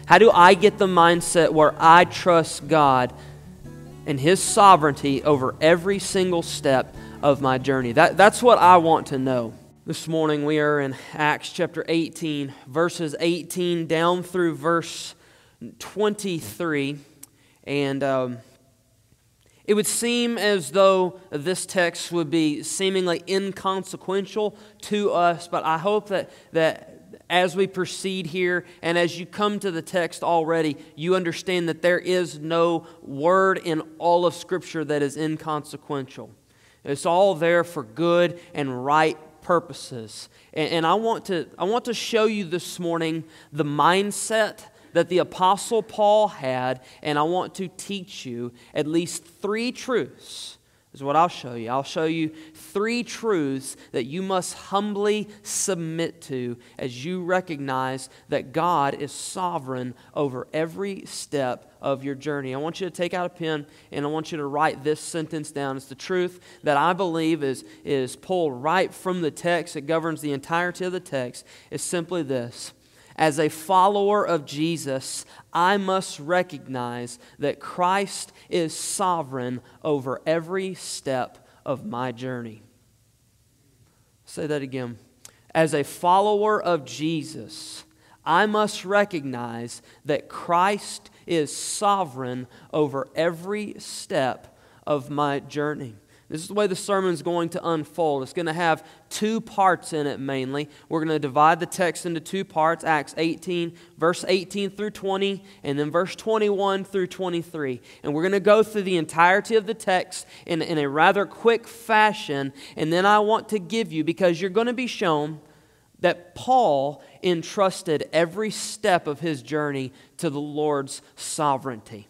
How do I get the mindset where I trust God and His sovereignty over every single step of my journey? That's what I want to know. This morning we are in Acts chapter 18, verses 18 down through verse 23. And it would seem as though this text would be seemingly inconsequential to us, but I hope that as we proceed here and as you come to the text already, you understand that there is no word in all of Scripture that is inconsequential. It's all there for good and right purposes. And I want to show you this morning the mindset that the Apostle Paul had, and I want to teach you at least 3 truths, is what I'll show you. I'll show you 3 truths that you must humbly submit to as you recognize that God is sovereign over every step of your journey. I want you to take out a pen and I want you to write this sentence down. It's the truth that I believe is pulled right from the text. It governs the entirety of the text. It's simply this: as a follower of Jesus, I must recognize that Christ is sovereign over every step of my journey. Say that again. As a follower of Jesus, I must recognize that Christ is sovereign over every step of my journey. This is the way the sermon is going to unfold. It's going to have 2 parts in it mainly. We're going to divide the text into 2 parts, Acts 18, verse 18 through 20, and then verse 21 through 23. And we're going to go through the entirety of the text in a rather quick fashion, and then I want to give you, because you're going to be shown that Paul entrusted every step of his journey to the Lord's sovereignty.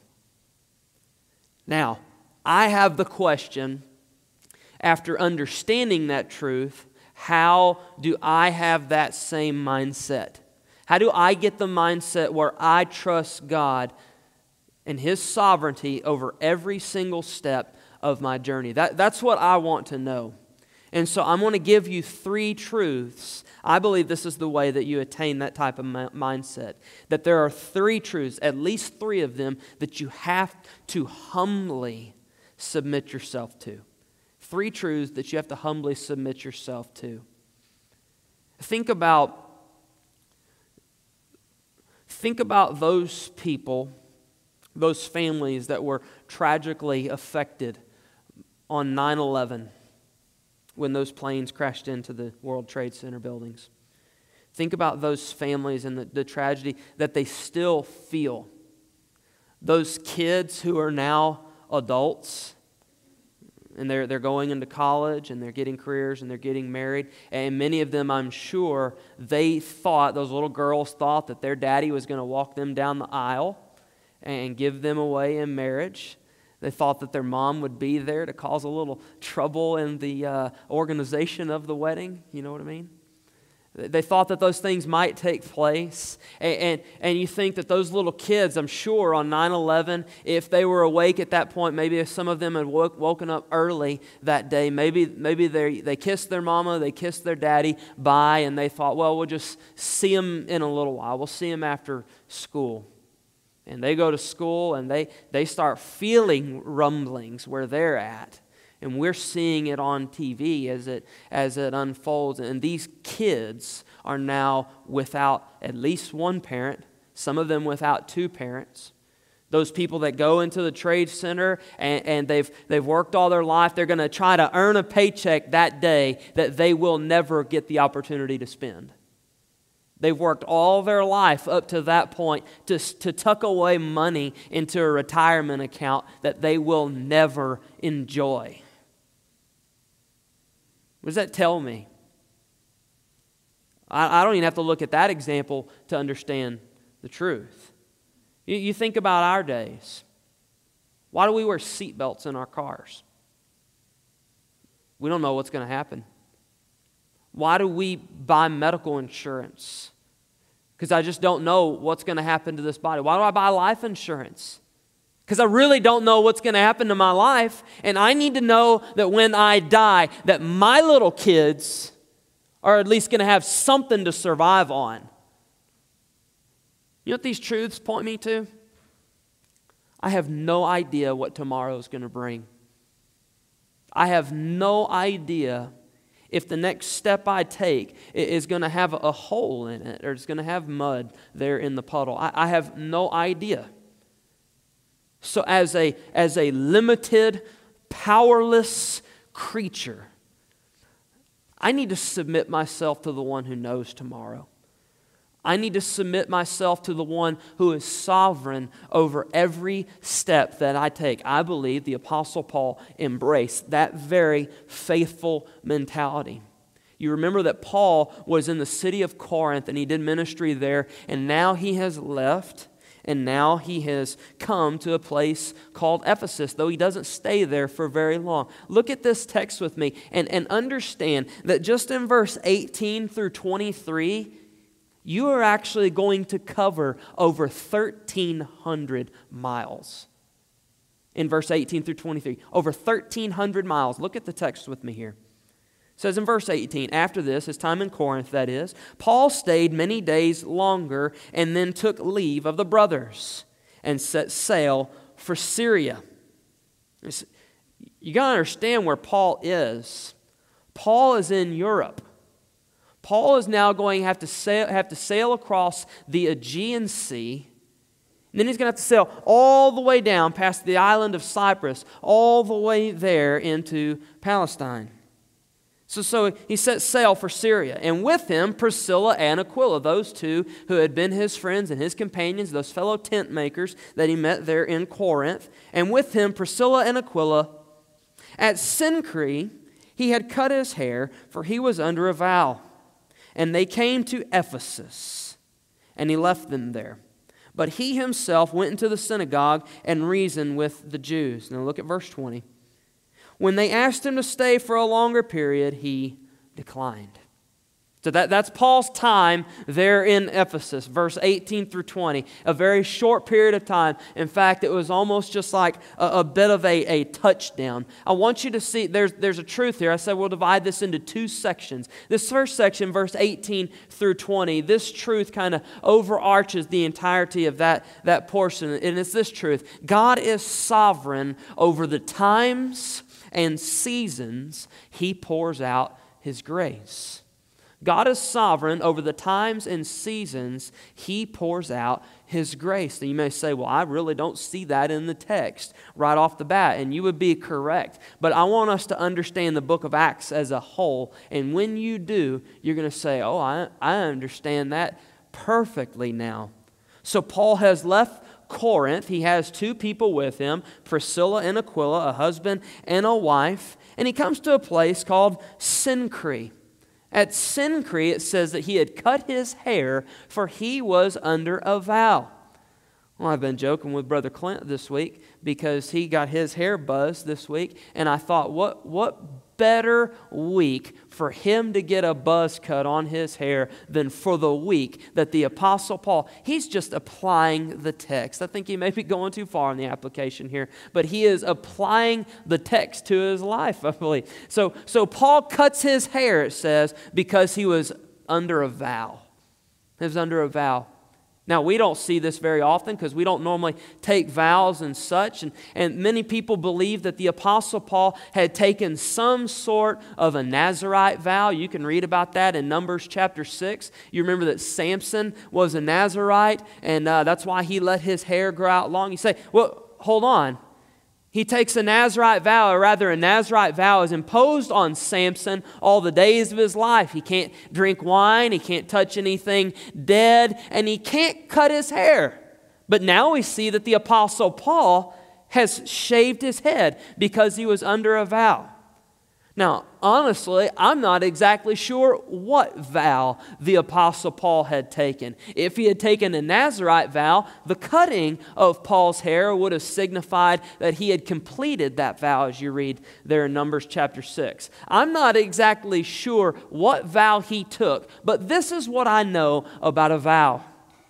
Now, I have the question: after understanding that truth, how do I have that same mindset? How do I get the mindset where I trust God and His sovereignty over every single step of my journey? That's what I want to know. And so I'm going to give you 3 truths. I believe this is the way that you attain that type of mindset. That there are 3 truths, at least 3 of them, that you have to humbly submit yourself to. 3 truths that you have to humbly submit yourself to. Think about those people, those families that were tragically affected on 9/11 when those planes crashed into the World Trade Center buildings. Think about those families and the tragedy that they still feel. Those kids who are now adults, and they're going into college, and they're getting careers, and they're getting married. And many of them, I'm sure, those little girls thought that their daddy was going to walk them down the aisle and give them away in marriage. They thought that their mom would be there to cause a little trouble in the organization of the wedding. You know what I mean? They thought that those things might take place. And you think that those little kids, I'm sure, on 9/11, if they were awake at that point, maybe if some of them had woken up early that day, maybe they kissed their mama, they kissed their daddy bye, and they thought, well, we'll just see them in a little while. We'll see them after school. And they go to school, and they start feeling rumblings where they're at. And we're seeing it on TV as it unfolds. And these kids are now without at least one parent, some of them without 2 parents. Those people that go into the trade center and they've worked all their life, they're going to try to earn a paycheck that day that they will never get the opportunity to spend. They've worked all their life up to that point to tuck away money into a retirement account that they will never enjoy. What does that tell me? I don't even have to look at that example to understand the truth. You think about our days. Why do we wear seatbelts in our cars? We don't know what's going to happen. Why do we buy medical insurance? Because I just don't know what's going to happen to this body. Why do I buy life insurance? Because I really don't know what's going to happen to my life, and I need to know that when I die, that my little kids are at least going to have something to survive on. You know what these truths point me to? I have no idea what tomorrow is going to bring. I have no idea if the next step I take is going to have a hole in it or it's going to have mud there in the puddle. I have no idea. So as a limited, powerless creature, I need to submit myself to the one who knows tomorrow. I need to submit myself to the one who is sovereign over every step that I take. I believe the Apostle Paul embraced that very faithful mentality. You remember that Paul was in the city of Corinth and he did ministry there, and now he has left and now he has come to a place called Ephesus, though he doesn't stay there for very long. Look at this text with me and understand that just in verse 18 through 23, you are actually going to cover over 1,300 miles. In verse 18 through 23, over 1,300 miles. Look at the text with me here. It says in verse 18, after this, his time in Corinth, that is, Paul stayed many days longer and then took leave of the brothers and set sail for Syria. You got to understand where Paul is. Paul is in Europe. Paul is now going to have to sail across the Aegean Sea. And then he's going to have to sail all the way down past the island of Cyprus, all the way there into Palestine. So he set sail for Syria, and with him Priscilla and Aquila, those two who had been his friends and his companions, those fellow tent makers that he met there in Corinth. And with him Priscilla and Aquila. At Cenchreae he had cut his hair, for he was under a vow. And they came to Ephesus, and he left them there. But he himself went into the synagogue and reasoned with the Jews. Now look at verse 20. When they asked him to stay for a longer period, he declined. So that's Paul's time there in Ephesus, verse 18 through 20, a very short period of time. In fact, it was almost just like a bit of a touchdown. I want you to see, there's a truth here. I said we'll divide this into two sections. This first section, verse 18 through 20, this truth kind of overarches the entirety of that portion. And it's this truth. God is sovereign over the times and seasons He pours out His grace. God is sovereign over the times and seasons He pours out His grace. Now you may say, well, I really don't see that in the text right off the bat, and you would be correct. But I want us to understand the book of Acts as a whole, and when you do, you're going to say, oh, I understand that perfectly now. So Paul has left Corinth. He has two people with him, Priscilla and Aquila, a husband and a wife, and he comes to a place called Cenchreae. At Cenchreae, it says that he had cut his hair, for he was under a vow. Well, I've been joking with Brother Clint this week because he got his hair buzzed this week, and I thought, what better week for him to get a buzz cut on his hair than for the week that the Apostle Paul, he's just applying the text. I think he may be going too far in the application here, but he is applying the text to his life, I believe. So Paul cuts his hair, it says, because he was under a vow. He was under a vow. Now, we don't see this very often because we don't normally take vows and such. And many people believe that the Apostle Paul had taken some sort of a Nazirite vow. You can read about that in Numbers chapter 6. You remember that Samson was a Nazirite, and that's why he let his hair grow out long. You say, well, hold on. He takes a Nazirite vow, or rather a Nazirite vow is imposed on Samson all the days of his life. He can't drink wine, he can't touch anything dead, and he can't cut his hair. But now we see that the Apostle Paul has shaved his head because he was under a vow. Now, honestly, I'm not exactly sure what vow the Apostle Paul had taken. If he had taken a Nazirite vow, the cutting of Paul's hair would have signified that he had completed that vow, as you read there in Numbers chapter 6. I'm not exactly sure what vow he took, but this is what I know about a vow.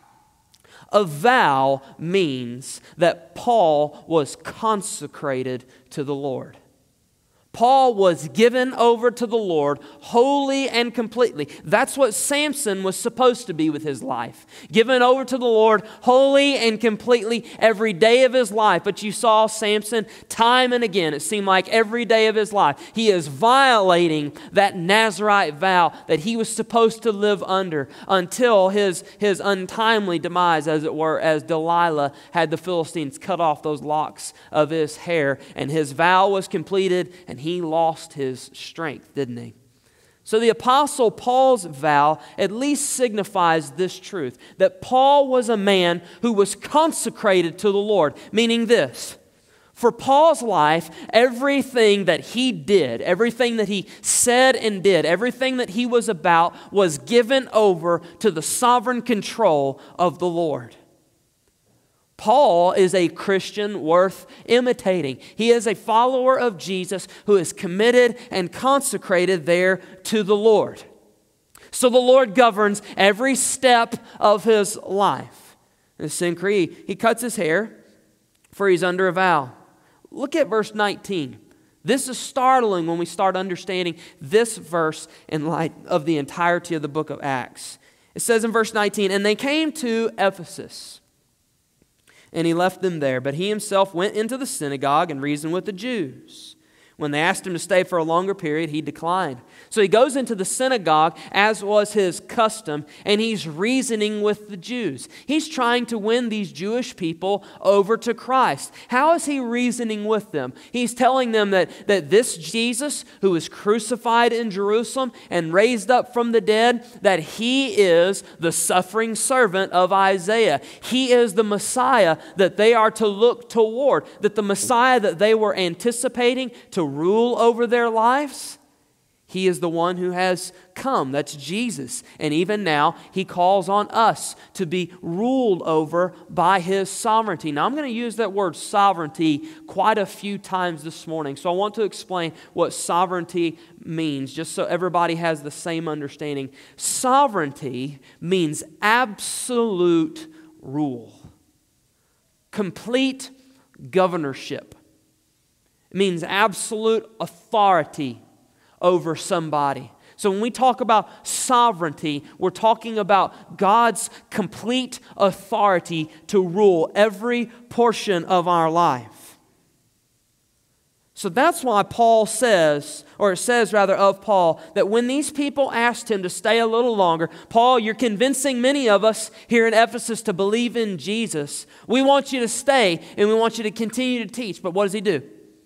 A vow means that Paul was consecrated to the Lord. Paul was given over to the Lord wholly and completely. That's what Samson was supposed to be with his life. Given over to the Lord wholly and completely every day of his life. But you saw Samson time and again. It seemed like every day of his life. He is violating that Nazirite vow that he was supposed to live under until his untimely demise, as it were, as Delilah had the Philistines cut off those locks of his hair. And his vow was completed and he lost his strength, didn't he? So the Apostle Paul's vow at least signifies this truth, that Paul was a man who was consecrated to the Lord, meaning this: for Paul's life, everything that he did, everything that he said and did, everything that he was about was given over to the sovereign control of the Lord. Paul is a Christian worth imitating. He is a follower of Jesus who is committed and consecrated there to the Lord. So the Lord governs every step of his life. In Sincree, he cuts his hair, for he's under a vow. Look at verse 19. This is startling when we start understanding this verse in light of the entirety of the book of Acts. It says in verse 19, "And they came to Ephesus, and he left them there. But he himself went into the synagogue and reasoned with the Jews. When they asked him to stay for a longer period, he declined." So he goes into the synagogue, as was his custom, and he's reasoning with the Jews. He's trying to win these Jewish people over to Christ. How is he reasoning with them? He's telling them that this Jesus, who was crucified in Jerusalem and raised up from the dead, that he is the suffering servant of Isaiah. He is the Messiah that they are to look toward, that the Messiah that they were anticipating to rule over their lives, he is the one who has come. That's Jesus. And even now, he calls on us to be ruled over by his sovereignty. Now, I'm going to use that word sovereignty quite a few times this morning. So I want to explain what sovereignty means, just so everybody has the same understanding. Sovereignty means absolute rule, complete governorship. It means absolute authority over somebody. So when we talk about sovereignty, we're talking about God's complete authority to rule every portion of our life. So that's why Paul says, or it says rather of Paul, that when these people asked him to stay a little longer, "Paul, you're convincing many of us here in Ephesus to believe in Jesus. We want you to stay and we want you to continue to teach." But what does he do?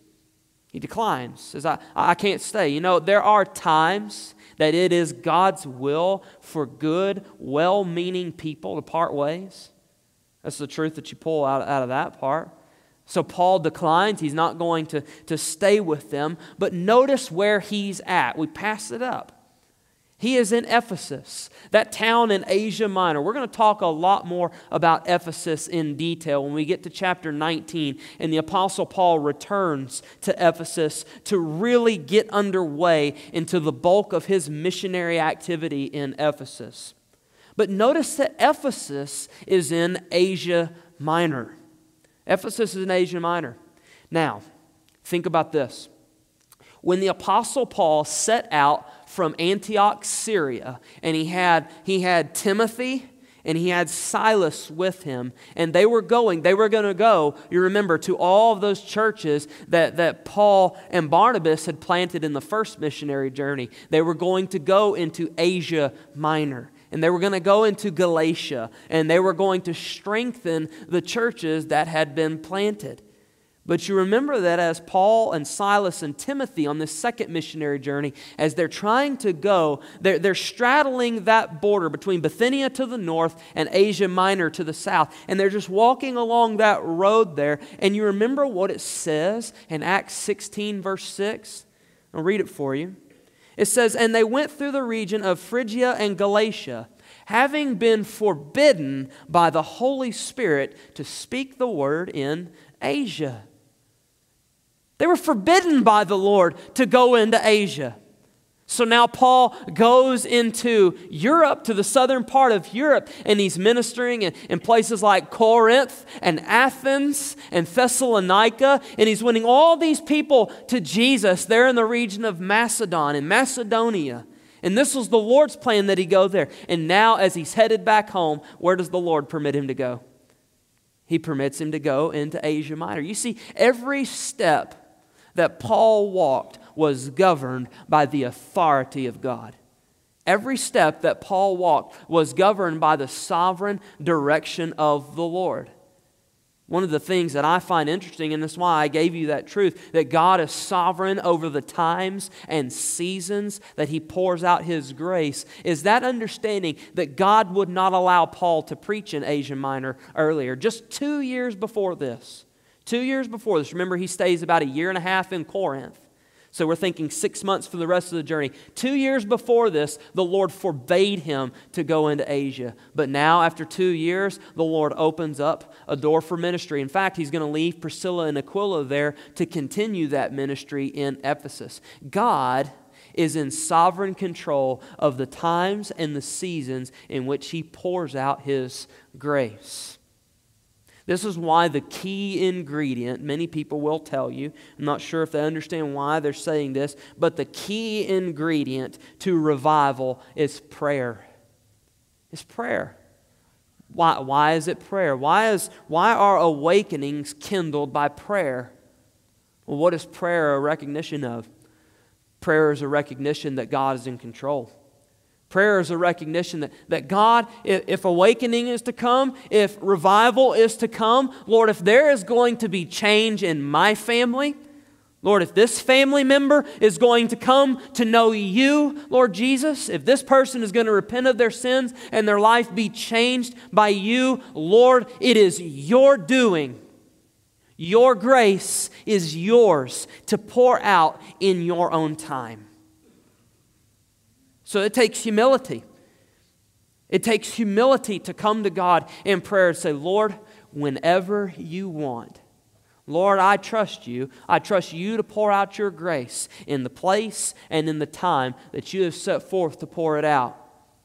He declines, says, I can't stay. You know, there are times that it is God's will for good, well-meaning people to part ways. That's the truth that you pull out of that part. So Paul declines. He's not going to stay with them. But notice where he's at. We pass it up. He is in Ephesus, that town in Asia Minor. We're going to talk a lot more about Ephesus in detail when we get to chapter 19 and the Apostle Paul returns to Ephesus to really get underway into the bulk of his missionary activity in Ephesus. But notice that Ephesus is in Asia Minor. Ephesus is in Asia Minor. Now, think about this. When the Apostle Paul set out from Antioch, Syria, and he had Timothy and he had Silas with him, and they were going to go, you remember, to all of those churches that Paul and Barnabas had planted in the first missionary journey. They were going to go into Asia Minor. And they were going to go into Galatia, and they were going to strengthen the churches that had been planted. But you remember that as Paul and Silas and Timothy on this second missionary journey, as they're trying to go, they're straddling that border between Bithynia to the north and Asia Minor to the south. And they're just walking along that road there. And you remember what it says in Acts 16 verse 6? I'll read it for you. It says, "And they went through the region of Phrygia and Galatia, having been forbidden by the Holy Spirit to speak the word in Asia." They were forbidden by the Lord to go into Asia. So now Paul goes into Europe, to the southern part of Europe, and he's ministering in places like Corinth and Athens and Thessalonica, and he's winning all these people to Jesus there in the region of Macedon and Macedonia. And this was the Lord's plan that he go there. And now as he's headed back home, where does the Lord permit him to go? He permits him to go into Asia Minor. You see, every step that Paul walked was governed by the authority of God. Every step that Paul walked was governed by the sovereign direction of the Lord. One of the things that I find interesting, and that's why I gave you that truth, that God is sovereign over the times and seasons that He pours out His grace, is that understanding that God would not allow Paul to preach in Asia Minor earlier. Just 2 years before this. 2 years before this. Remember, he stays about 1.5 years in Corinth. So we're thinking 6 months for the rest of the journey. 2 years before this, the Lord forbade him to go into Asia. But now, after 2 years, the Lord opens up a door for ministry. In fact, He's going to leave Priscilla and Aquila there to continue that ministry in Ephesus. God is in sovereign control of the times and the seasons in which He pours out His grace. This is why the key ingredient, many people will tell you, I'm not sure if they understand why they're saying this, but the key ingredient to revival is prayer. It's prayer. Why is it prayer? Why are awakenings kindled by prayer? Well, what is prayer a recognition of? Prayer is a recognition that God is in control. Prayer is a recognition that God, if awakening is to come, if revival is to come, Lord, if there is going to be change in my family, Lord, if this family member is going to come to know You, Lord Jesus, if this person is going to repent of their sins and their life be changed by You, Lord, it is Your doing. Your grace is Yours to pour out in Your own time. So it takes humility. It takes humility to come to God in prayer and say, Lord, whenever You want, Lord, I trust You. I trust You to pour out Your grace in the place and in the time that You have set forth to pour it out.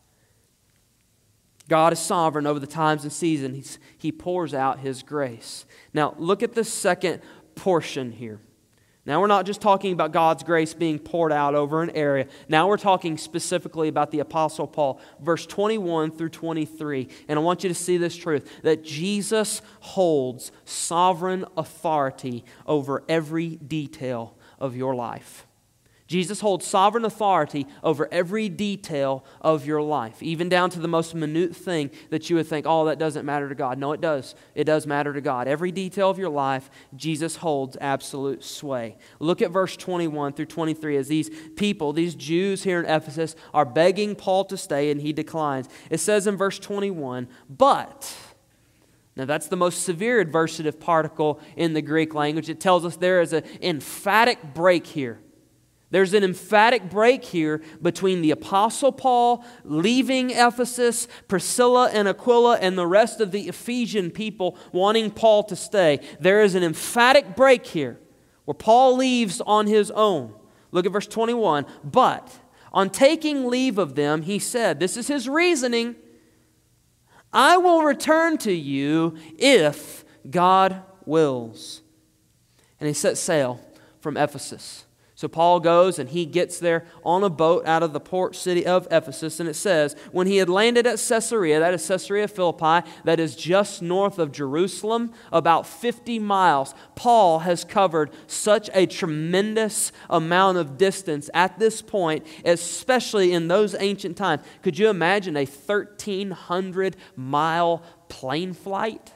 God is sovereign over the times and seasons. He pours out His grace. Now, look at the second portion here. Now, we're not just talking about God's grace being poured out over an area. Now we're talking specifically about the Apostle Paul, verse 21 through 23. And I want you to see this truth, that Jesus holds sovereign authority over every detail of your life. Jesus holds sovereign authority over every detail of your life, even down to the most minute thing that you would think, oh, that doesn't matter to God. No, it does. It does matter to God. Every detail of your life, Jesus holds absolute sway. Look at verse 21 through 23 as these people, these Jews here in Ephesus, are begging Paul to stay and he declines. It says in verse 21, but... Now that's the most severe adversative particle in the Greek language. It tells us there is an emphatic break here. There's an emphatic break here between the Apostle Paul leaving Ephesus, Priscilla and Aquila, and the rest of the Ephesian people wanting Paul to stay. There is an emphatic break here where Paul leaves on his own. Look at verse 21. But on taking leave of them, he said, this is his reasoning, I will return to you if God wills. And he set sail from Ephesus. So Paul goes and he gets there on a boat out of the port city of Ephesus. And it says, when he had landed at Caesarea, that is Caesarea Philippi, that is just north of Jerusalem, about 50 miles, Paul has covered such a tremendous amount of distance at this point, especially in those ancient times. Could you imagine a 1,300-mile plane flight?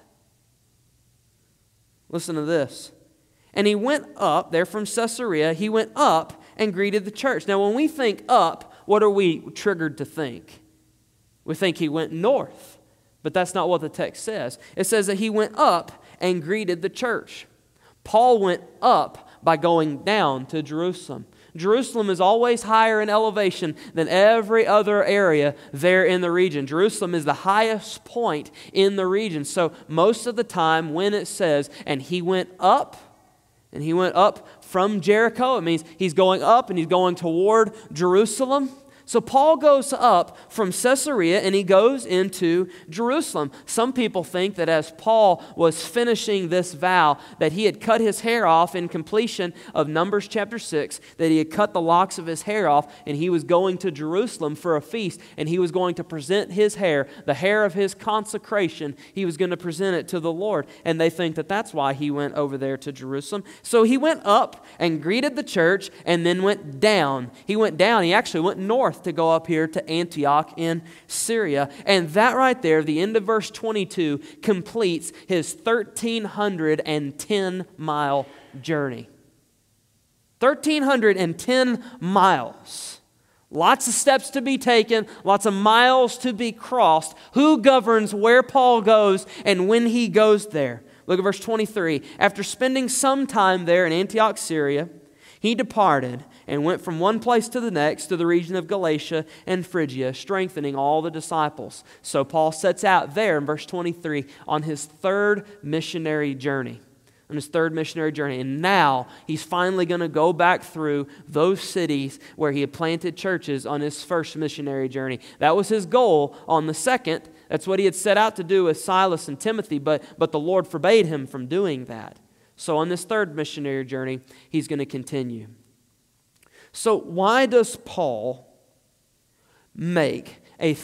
Listen to this. And he went up, there from Caesarea, he went up and greeted the church. Now, when we think up, what are we triggered to think? We think he went north, but that's not what the text says. It says that he went up and greeted the church. Paul went up by going down to Jerusalem. Jerusalem is always higher in elevation than every other area there in the region. Jerusalem is the highest point in the region. So most of the time when it says, and he went up, And he went up from Jericho. It means he's going up and he's going toward Jerusalem. So Paul goes up from Caesarea and he goes into Jerusalem. Some people think that as Paul was finishing this vow, that he had cut his hair off in completion of Numbers chapter 6, that he had cut the locks of his hair off and he was going to Jerusalem for a feast and he was going to present his hair, the hair of his consecration, he was going to present it to the Lord. And they think that that's why he went over there to Jerusalem. So he went up and greeted the church and then went down. He went down, he actually went north to go up here to Antioch in Syria. And that right there, the end of verse 22, completes his 1,310-mile journey. 1,310 miles. Lots of steps to be taken, lots of miles to be crossed. Who governs where Paul goes and when he goes there? Look at verse 23. After spending some time there in Antioch, Syria, he departed and went from one place to the next to the region of Galatia and Phrygia, strengthening all the disciples. So Paul sets out there in verse 23 on his third missionary journey. And now he's finally going to go back through those cities where he had planted churches on his first missionary journey. That was his goal on the second. That's what he had set out to do with Silas and Timothy, but the Lord forbade him from doing that. So on this third missionary journey, he's going to continue. So why does Paul make a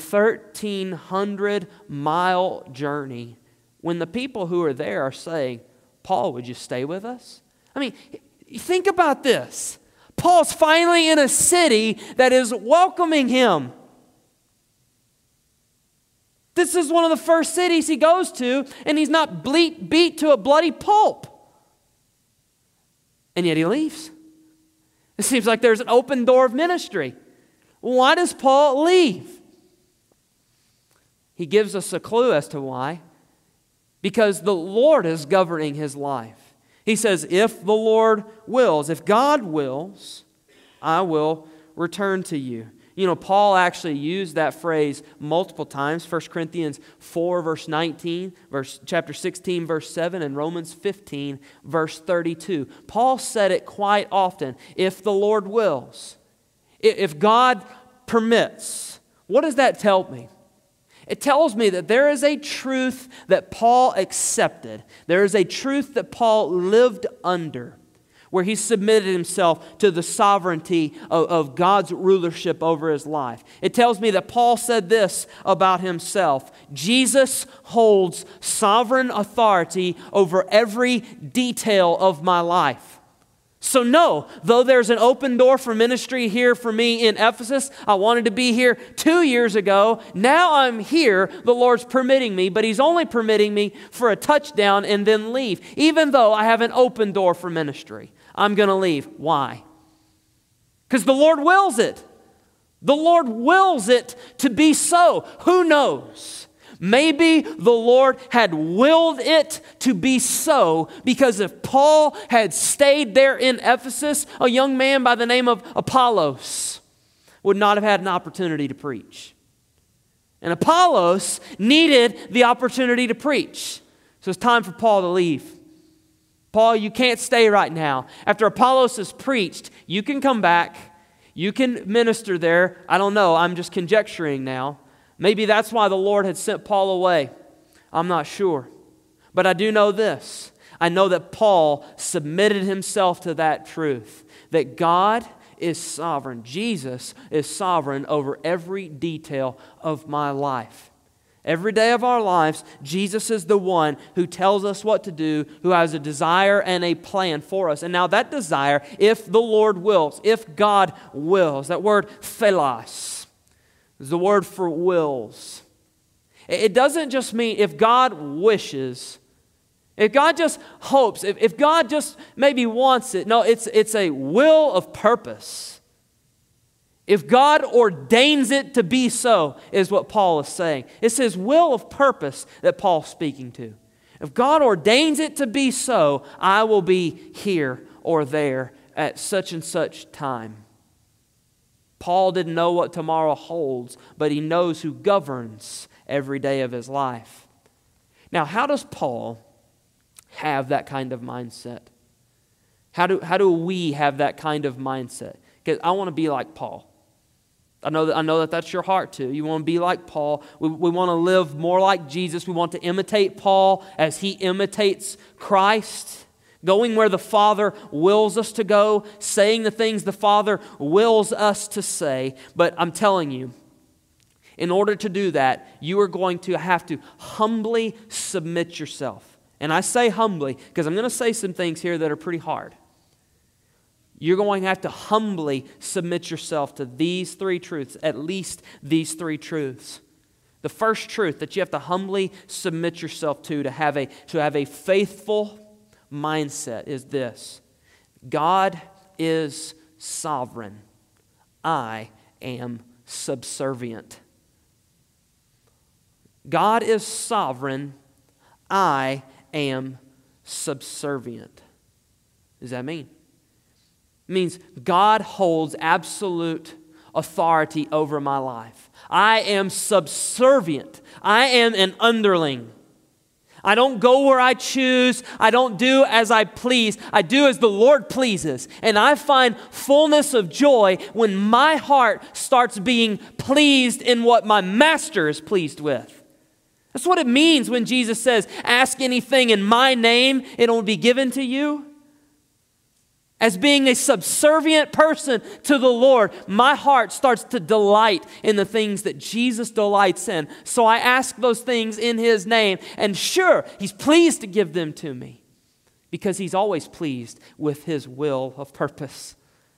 1,300-mile journey when the people who are there are saying, Paul, would you stay with us? I mean, think about this. Paul's finally in a city that is welcoming him. This is one of the first cities he goes to, and he's not beat to a bloody pulp. And yet he leaves. It seems like there's an open door of ministry. Why does Paul leave? He gives us a clue as to why. Because the Lord is governing his life. He says, if the Lord wills, if God wills, I will return to you. You know, Paul actually used that phrase multiple times. 1 Corinthians 4, verse 19, chapter 16, verse 7, and Romans 15, verse 32. Paul said it quite often. If the Lord wills, if God permits, what does that tell me? It tells me that there is a truth that Paul accepted. There is a truth that Paul lived under, where he submitted himself to the sovereignty of God's rulership over his life. It tells me that Paul said this about himself: Jesus holds sovereign authority over every detail of my life. So no, though there's an open door for ministry here for me in Ephesus, I wanted to be here 2 years ago. Now I'm here, the Lord's permitting me, but He's only permitting me for a touchdown and then leave. Even though I have an open door for ministry, I'm going to leave. Why? Because the Lord wills it. The Lord wills it to be so. Who knows? Maybe the Lord had willed it to be so because if Paul had stayed there in Ephesus, a young man by the name of Apollos would not have had an opportunity to preach. And Apollos needed the opportunity to preach. So it's time for Paul to leave. Paul, you can't stay right now. After Apollos has preached, you can come back. You can minister there. I don't know. I'm just conjecturing now. Maybe that's why the Lord had sent Paul away. I'm not sure. But I do know this. I know that Paul submitted himself to that truth, that God is sovereign. Jesus is sovereign over every detail of my life. Every day of our lives, Jesus is the one who tells us what to do, who has a desire and a plan for us. And now that desire, if the Lord wills, if God wills, that word philos, is the word for wills. It doesn't just mean if God wishes, if God just hopes, if God just maybe wants it. No, it's a will of purpose. If God ordains it to be so, is what Paul is saying. It's his will of purpose that Paul's speaking to. If God ordains it to be so, I will be here or there at such and such time. Paul didn't know what tomorrow holds, but he knows who governs every day of his life. Now, how does Paul have that kind of mindset? How do we have that kind of mindset? Because I want to be like Paul. I know that that's your heart too. You want to be like Paul. We want to live more like Jesus. We want to imitate Paul as he imitates Christ. Going where the Father wills us to go. Saying the things the Father wills us to say. But I'm telling you, in order to do that, you are going to have to humbly submit yourself. And I say humbly because I'm going to say some things here that are pretty hard. You're going to have to humbly submit yourself to these three truths, at least these three truths. The first truth that you have to humbly submit yourself to have a faithful mindset is this: God is sovereign. I am subservient. God is sovereign. I am subservient. What does that mean? It means God holds absolute authority over my life. I am subservient. I am an underling. I don't go where I choose. I don't do as I please. I do as the Lord pleases. And I find fullness of joy when my heart starts being pleased in what my master is pleased with. That's what it means when Jesus says, ask anything in my name, it'll be given to you. As being a subservient person to the Lord, my heart starts to delight in the things that Jesus delights in. So I ask those things in His name. And sure, He's pleased to give them to me because He's always pleased with His will of purpose.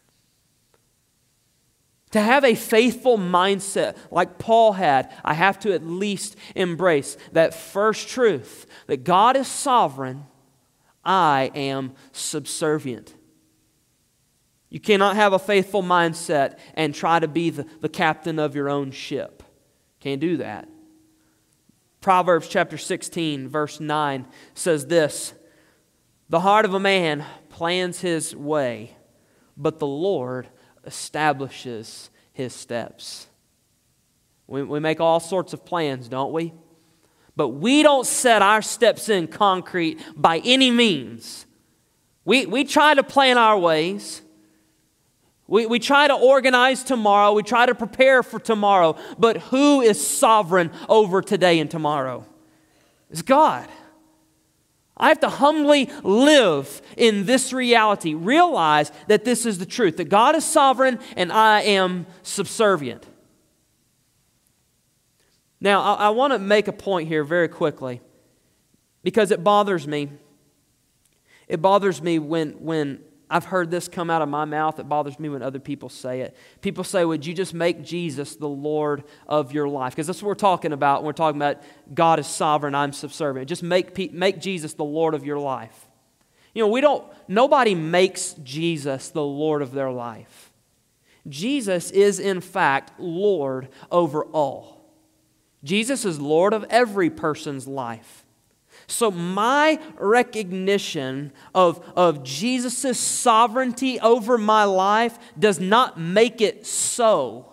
To have a faithful mindset like Paul had, I have to at least embrace that first truth, that God is sovereign, I am subservient. You cannot have a faithful mindset and try to be the captain of your own ship. Can't do that. Proverbs chapter 16, verse 9 says this: the heart of a man plans his way, but the Lord establishes his steps. We make all sorts of plans, don't we? But we don't set our steps in concrete by any means. We try to plan our ways. We try to organize tomorrow. We try to prepare for tomorrow. But who is sovereign over today and tomorrow? It's God. I have to humbly live in this reality. Realize that this is the truth. That God is sovereign and I am subservient. Now, I want to make a point here very quickly. Because it bothers me. It bothers me when I've heard this come out of my mouth. It bothers me when other people say it. People say, would you just make Jesus the Lord of your life? Because that's what we're talking about when we're talking about God is sovereign, I'm subservient. Just make Jesus the Lord of your life. You know, nobody makes Jesus the Lord of their life. Jesus is in fact Lord over all. Jesus is Lord of every person's life. So my recognition of Jesus' sovereignty over my life does not make it so.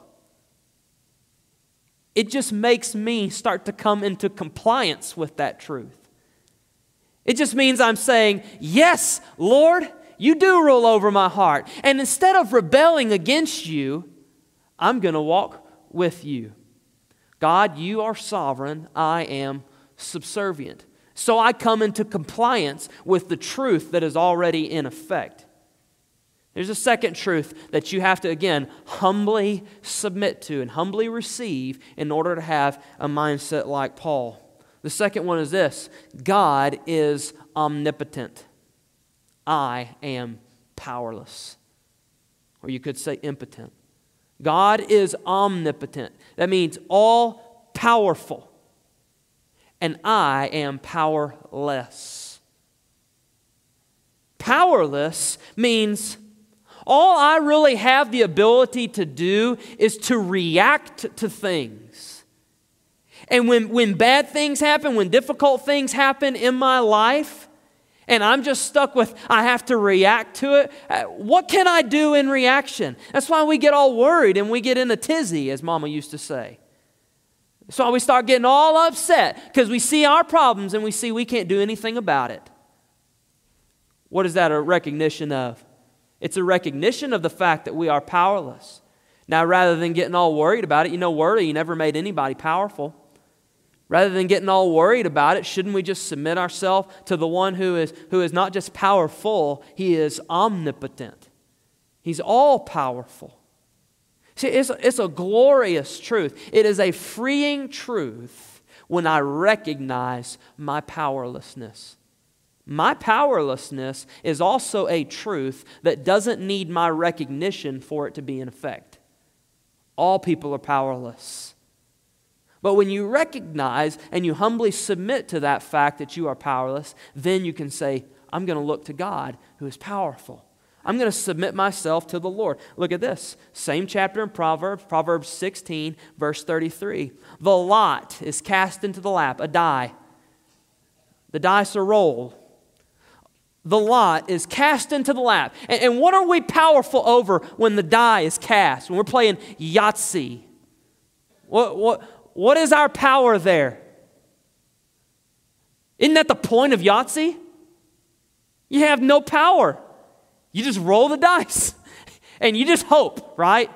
It just makes me start to come into compliance with that truth. It just means I'm saying, yes, Lord, you do rule over my heart. And instead of rebelling against you, I'm going to walk with you. God, you are sovereign. I am subservient. So I come into compliance with the truth that is already in effect. There's a second truth that you have to, again, humbly submit to and humbly receive in order to have a mindset like Paul. The second one is this: God is omnipotent. I am powerless. Or you could say impotent. God is omnipotent. That means all powerful. And I am powerless. Powerless means all I really have the ability to do is to react to things. And when bad things happen, when difficult things happen in my life, and I'm just stuck with, I have to react to it, what can I do in reaction? That's why we get all worried and we get in a tizzy, as Mama used to say. So we start getting all upset because we see our problems and we see we can't do anything about it. What is that a recognition of? It's a recognition of the fact that we are powerless. Now, rather than getting all worried about it, worry never made anybody powerful. Rather than getting all worried about it, shouldn't we just submit ourselves to the one who is not just powerful, He is omnipotent. He's all powerful. See, it's a glorious truth. It is a freeing truth when I recognize my powerlessness. My powerlessness is also a truth that doesn't need my recognition for it to be in effect. All people are powerless. But when you recognize and you humbly submit to that fact that you are powerless, then you can say, I'm going to look to God who is powerful. I'm going to submit myself to the Lord. Look at this. Same chapter in Proverbs 16, verse 33. The lot is cast into the lap, a die. The dice are rolled. The lot is cast into the lap. And what are we powerful over when the die is cast? When we're playing Yahtzee? What is our power there? Isn't that the point of Yahtzee? You have no power. You just roll the dice. And you just hope, right?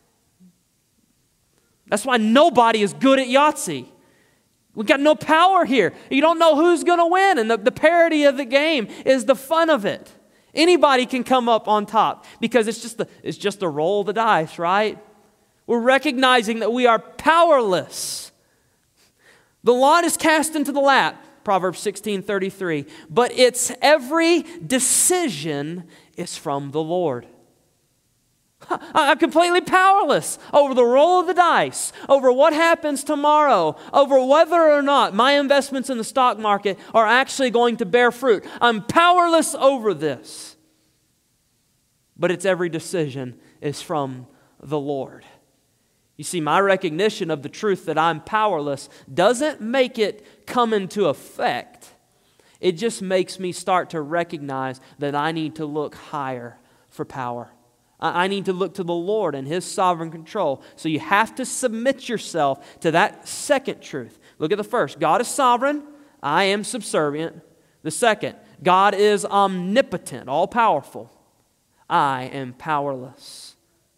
That's why nobody is good at Yahtzee. We've got no power here. You don't know who's going to win. And the parody of the game is the fun of it. Anybody can come up on top because it's just a roll of the dice, right? We're recognizing that we are powerless. The lot is cast into the lap, Proverbs 16:33. But its every decision is from the Lord. I'm completely powerless over the roll of the dice, over what happens tomorrow, over whether or not my investments in the stock market are actually going to bear fruit. I'm powerless over this. But its every decision is from the Lord. You see, my recognition of the truth that I'm powerless doesn't make it come into effect. It just makes me start to recognize that I need to look higher for power. I need to look to the Lord and His sovereign control. So you have to submit yourself to that second truth. Look at the first. God is sovereign. I am subservient. The second, God is omnipotent, all-powerful. I am powerless.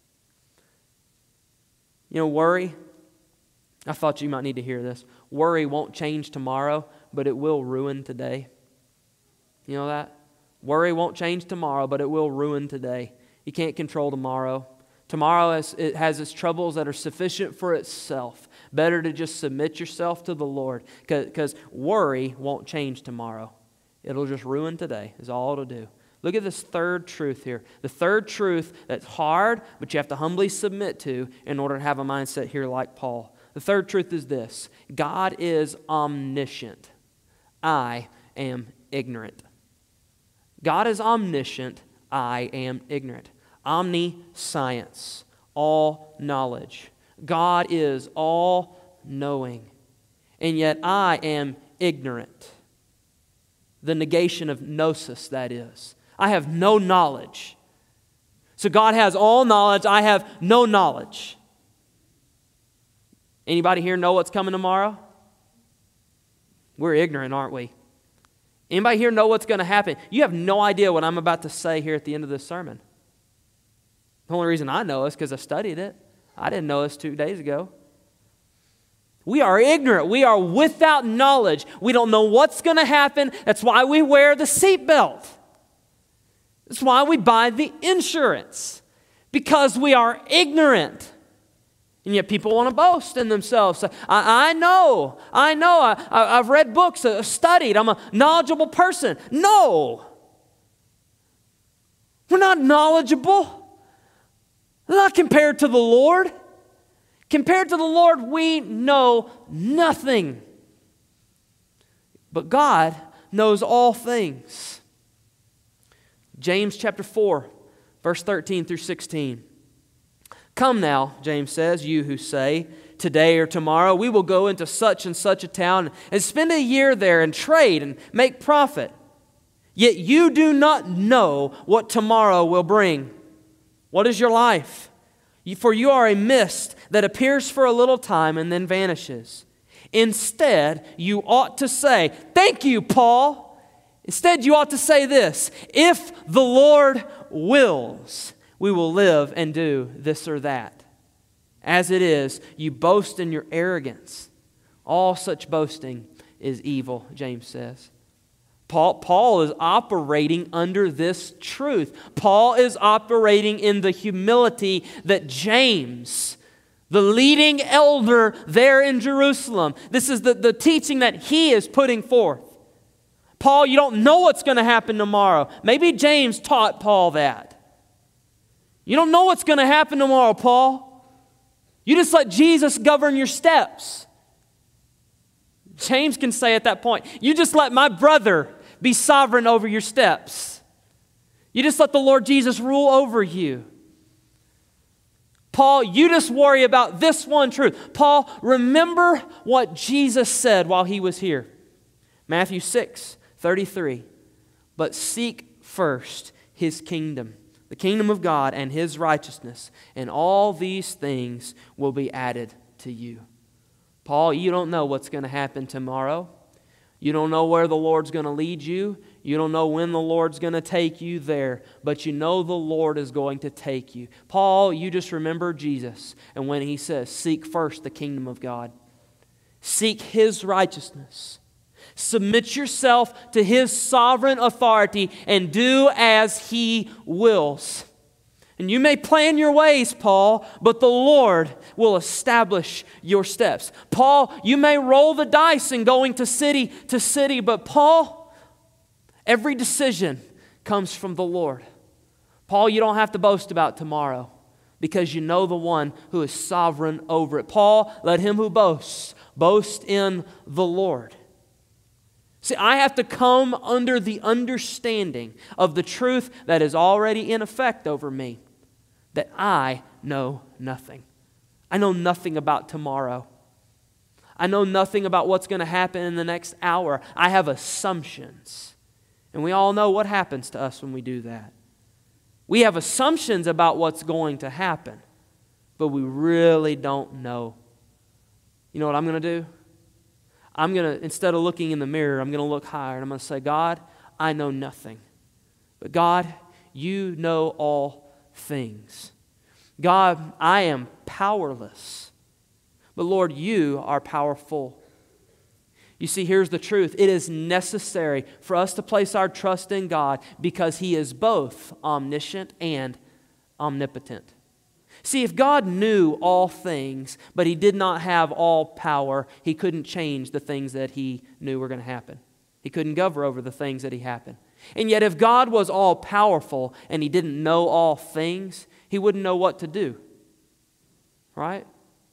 Worry. I thought you might need to hear this. Worry won't change tomorrow, but it will ruin today. You know that? Worry won't change tomorrow, but it will ruin today. You can't control tomorrow. Tomorrow it has its troubles that are sufficient for itself. Better to just submit yourself to the Lord, because worry won't change tomorrow. It'll just ruin today is all it'll do. Look at this third truth here. The third truth that's hard, but you have to humbly submit to in order to have a mindset here like Paul. The third truth is this. God is omniscient. I am ignorant. God is omniscient. I am ignorant. Omniscience, all knowledge. God is all-knowing. And yet I am ignorant. The negation of gnosis, that is. I have no knowledge. So God has all knowledge. I have no knowledge. Anybody here know what's coming tomorrow? We're ignorant, aren't we? Anybody here know what's going to happen? You have no idea what I'm about to say here at the end of this sermon. The only reason I know is because I studied it. I didn't know this 2 days ago. We are ignorant. We are without knowledge. We don't know what's going to happen. That's why we wear the seatbelt. That's why we buy the insurance. Because we are ignorant. And yet people want to boast in themselves. I know. I've read books, I've studied. I'm a knowledgeable person. No. We're not knowledgeable. Not compared to the Lord. Compared to the Lord, we know nothing. But God knows all things. James chapter 4, verse 13 through 16. Come now, James says, you who say, today or tomorrow we will go into such and such a town and spend a year there and trade and make profit. Yet you do not know what tomorrow will bring. What is your life? For you are a mist that appears for a little time and then vanishes. Instead, you ought to say, thank you, Paul. Instead, you ought to say this: if the Lord wills, we will live and do this or that. As it is, you boast in your arrogance. All such boasting is evil, James says. Paul is operating under this truth. Paul is operating in the humility that James, the leading elder there in Jerusalem, this is the teaching that he is putting forth. Paul, you don't know what's going to happen tomorrow. Maybe James taught Paul that. You don't know what's going to happen tomorrow, Paul. You just let Jesus govern your steps. James can say at that point, you just let my brother be sovereign over your steps. You just let the Lord Jesus rule over you. Paul, you just worry about this one truth. Paul, remember what Jesus said while he was here. Matthew 6:33. But seek first his kingdom, the kingdom of God and his righteousness, and all these things will be added to you. Paul, you don't know what's going to happen tomorrow. You don't know where the Lord's going to lead you. You don't know when the Lord's going to take you there. But you know the Lord is going to take you. Paul, you just remember Jesus. And when he says, seek first the kingdom of God. Seek his righteousness. Submit yourself to his sovereign authority and do as he wills. And you may plan your ways, Paul, but the Lord will establish your steps. Paul, you may roll the dice in going to city, but Paul, every decision comes from the Lord. Paul, you don't have to boast about tomorrow because you know the one who is sovereign over it. Paul, let him who boasts, boast in the Lord. See, I have to come under the understanding of the truth that is already in effect over me, that I know nothing. I know nothing about tomorrow. I know nothing about what's going to happen in the next hour. I have assumptions. And we all know what happens to us when we do that. We have assumptions about what's going to happen, but we really don't know. You know what I'm going to do? Instead of looking in the mirror, I'm going to look higher and I'm going to say, God, I know nothing. But God, you know all things. God, I am powerless. But Lord, you are powerful. You see, here's the truth. It is necessary for us to place our trust in God because he is both omniscient and omnipotent. See, if God knew all things, but he did not have all power, he couldn't change the things that he knew were going to happen. He couldn't govern over the things that happened. And yet if God was all powerful and he didn't know all things, he wouldn't know what to do. Right?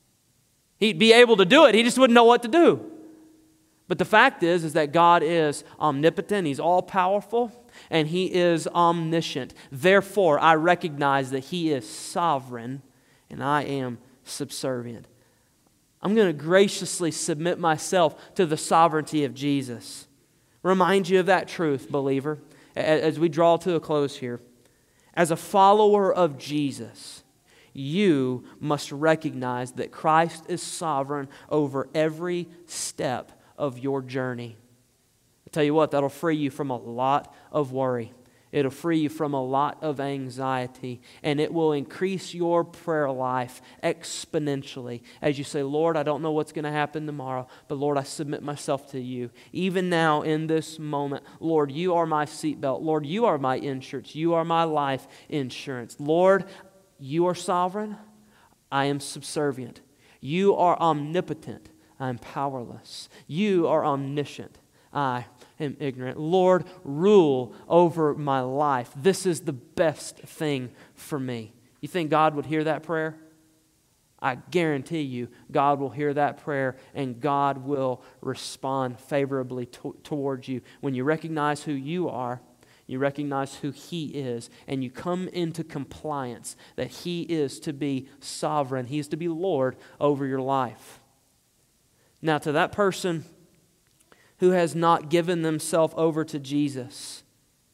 He'd be able to do it, he just wouldn't know what to do. But the fact is that God is omnipotent, he's all powerful, and he is omniscient. Therefore, I recognize that he is sovereign and I am subservient. I'm going to graciously submit myself to the sovereignty of Jesus. Remind you of that truth, believer, as we draw to a close here. As a follower of Jesus, you must recognize that Christ is sovereign over every step of your journey. I'll tell you what, that'll free you from a lot of worry. It'll free you from a lot of anxiety, and it will increase your prayer life exponentially as you say, Lord, I don't know what's going to happen tomorrow, but Lord, I submit myself to you. Even now in this moment, Lord, you are my seatbelt. Lord, you are my insurance. You are my life insurance. Lord, you are sovereign. I am subservient. You are omnipotent. I am powerless. You are omniscient. I am ignorant. Lord, rule over my life. This is the best thing for me. You think God would hear that prayer? I guarantee you God will hear that prayer and God will respond favorably towards you. When you recognize who you are, you recognize who he is, and you come into compliance that he is to be sovereign. He is to be Lord over your life. Now, to that person who has not given themselves over to Jesus,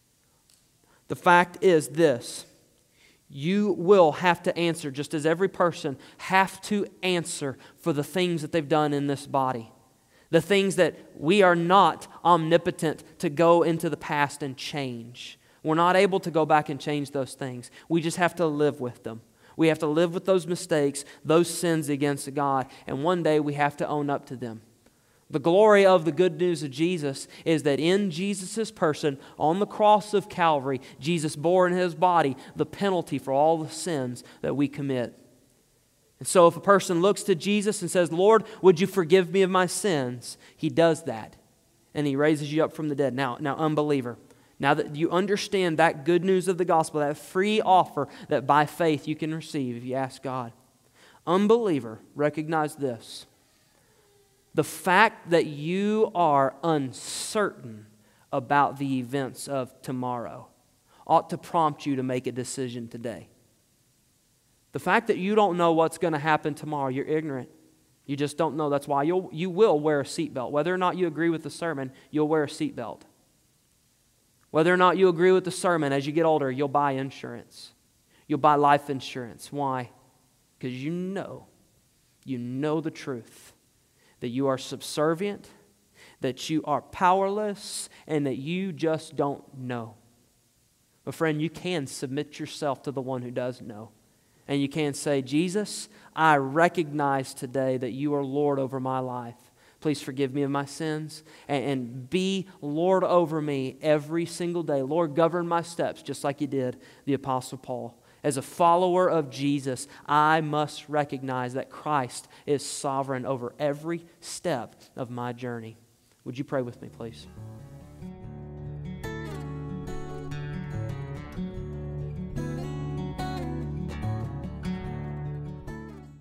the fact is this: you will have to answer, just as every person have to answer for the things that they've done in this body. The things that we are not omnipotent to go into the past and change. We're not able to go back and change those things. We just have to live with them. We have to live with those mistakes, those sins against God, and one day we have to own up to them. The glory of the good news of Jesus is that in Jesus' person, on the cross of Calvary, Jesus bore in His body the penalty for all the sins that we commit. And so if a person looks to Jesus and says, Lord, would you forgive me of my sins? He does that, and He raises you up from the dead. Now, unbeliever, now that you understand that good news of the gospel, that free offer that by faith you can receive if you ask God. Unbeliever, recognize this. The fact that you are uncertain about the events of tomorrow ought to prompt you to make a decision today. The fact that you don't know what's going to happen tomorrow, you're ignorant. You just don't know. That's why you will wear a seatbelt. Whether or not you agree with the sermon, you'll wear a seatbelt. Whether or not you agree with the sermon, as you get older, you'll buy insurance. You'll buy life insurance. Why? Because you know the truth. That you are subservient, that you are powerless, and that you just don't know. But friend, you can submit yourself to the one who does know. And you can say, Jesus, I recognize today that you are Lord over my life. Please forgive me of my sins and be Lord over me every single day. Lord, govern my steps just like you did the Apostle Paul. As a follower of Jesus, I must recognize that Christ is sovereign over every step of my journey. Would you pray with me, please?